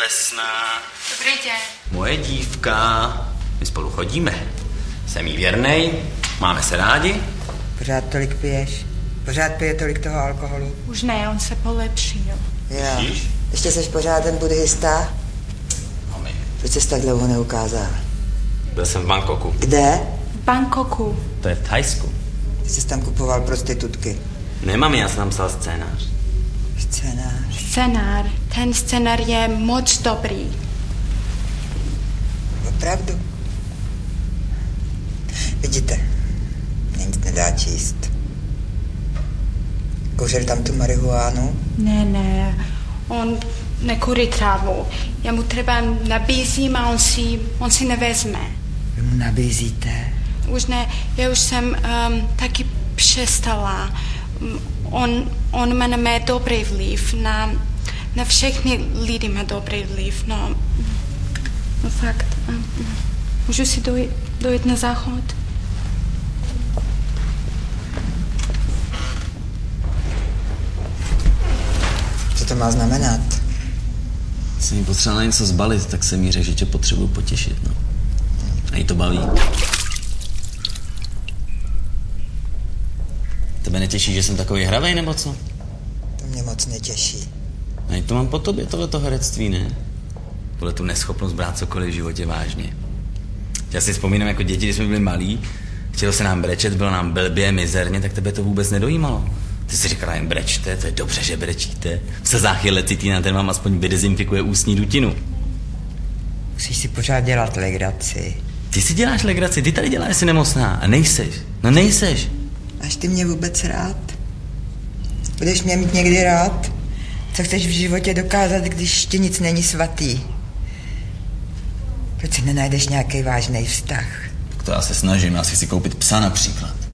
Vesna. Dobrý den. Moje dívka. My spolu chodíme. Jsem jí věrnej, máme se rádi. Pořád tolik piješ? Pořád pije tolik toho alkoholu? Už ne, on se polepšil. Jo. Ještě jsi pořád ten buddhista? Mami. Proč jsi tak dlouho neukázal? Byl jsem v Bangkoku. Kde? V Bangkoku. To je v Thajsku. Ty jsi tam kupoval prostitutky. Ne, mami, já jsem tam psal scénář. Scénář. Ten scénář je moc dobrý. Opravdu? Vidíte, mě nic nedá číst. Kouřil tam tu marihuánu? Ne, on nekurí trávu. Já mu třeba nabízím a on si nevezme. Vy mu nabízíte? Už ne, já už jsem taky přestala. On má na mě dobrý vliv, na všechny lidi má dobrý vliv, no fakt. Můžu si dojít na záchod? Co to má znamenat? Jsem jí potřeboval na něco zbalit, tak jsem jí řekl, že tě potřebuji potěšit, no. A jí to baví. Tebe netěší, že jsem takový hravej, nebo co? To mě moc netěší. A to mám po tobě, tohleto herectví, ne? Tohle tu neschopnost brát cokoliv v životě vážně. Já si vzpomínám jako děti, když jsme byli malí, chtělo se nám brečet, bylo nám blbě, mizerně, tak tebe to vůbec nedojímalo. Ty si říkala jen brečte, to je dobře, že brečíte. V slzách je lecitina, ten vám aspoň vydezinfikuje ústní dutinu. Musíš si pořád dělat legraci. Ty si děláš legraci, ty tady děláš si nemocná a nejseš. No nejseš. Máš ty mě vůbec rád? Budeš mě mít někdy rád? Co chceš v životě dokázat, když ti nic není svatý? Proč si nenajdeš nějaký vážný vztah? Tak to já se snažím, já si chci koupit psa například.